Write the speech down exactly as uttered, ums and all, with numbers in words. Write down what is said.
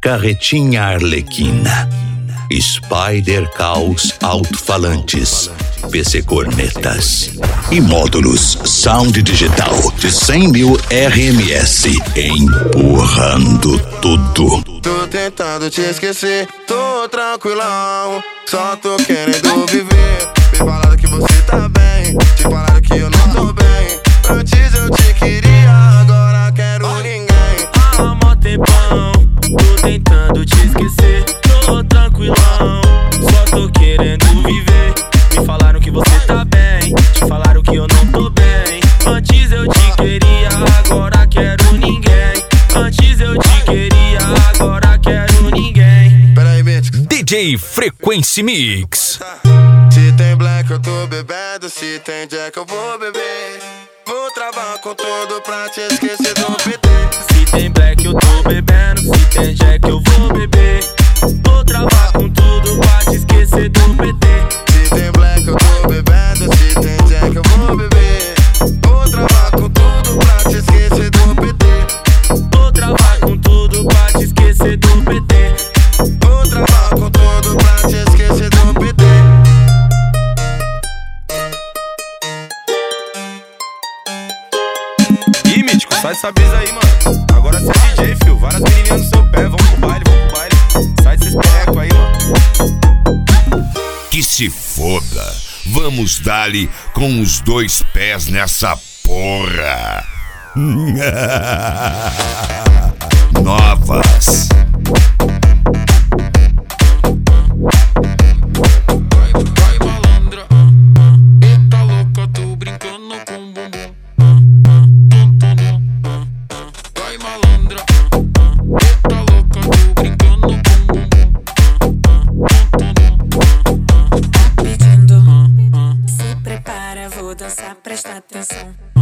Carretinha Arlequina, Spider Caos Alto-Falantes, P C Cornetas e módulos Sound Digital de cem mil R M S, empurrando tudo. Tô tentando te esquecer, tô tranquilão, só tô querendo viver. Me falaram que você tá bem, te falaram que eu não tô bem. Antes eu te queria, agora quero ninguém. Há mó tempão, tô tentando te esquecer, tô tranquilão, só tô querendo viver. Me falaram que você tá bem, te falaram que eu não tô bem. Antes eu te queria, agora quero ninguém. Antes eu te queria, agora quero ninguém. Pera aí, Mítico. D J Frequency Mix. Se tem black eu tô bebendo, se tem jack eu vou beber. Vou travar com tudo pra te esquecer do P T. Se tem black eu tô bebendo, se tem jack eu vou beber. Vou travar com tudo pra te esquecer do P T. Se tem black eu tô bebendo, se tem jack eu vou beber. Vou travar com tudo pra te esquecer do P T. Vou travar com tudo pra te esquecer do P T. Vou travar com tudo pra te esquecer do P T. Ih, Mítico, sai essa brisa aí, mano. Agora cê é D J, fio. Várias menininhas no seu pé. Vamos pro baile, vamos pro baile. Sai desses perrecos aí, mano. Que se foda. Vamos dar-lhe com os dois pés nessa porra. Novas. Vai malandra, eita louca, tô brincando com bumbum. Vai malandra, eita louca, tô brincando com bumbum. Pedindo, se prepara, vou dançar, presta atenção.